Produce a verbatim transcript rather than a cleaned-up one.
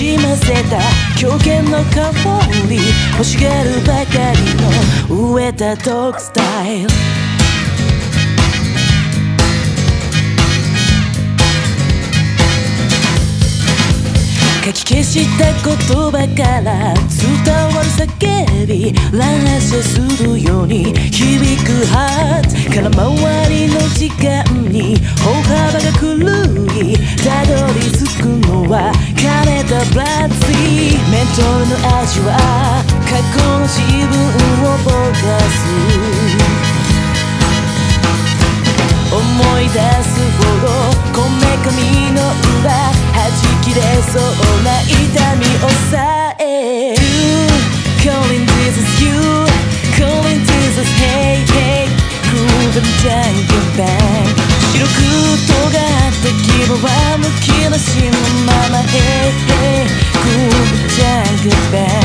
じませた狂犬の香り欲しがるばかりの植えたドッグスタイル書き消した言葉から伝わる叫び乱射するように響くハート空回りの時間に歩幅が狂いたどり着くのは枯れたブラッツリーメントルの味は過去の自分をぼかす思い出すほどこめかみの裏弾き出そうな痛みを抑え You calling this is you calling this is hey hey groove and jungle bang 白く尖った牙はむき出しのまま Hey hey groove and jungle bang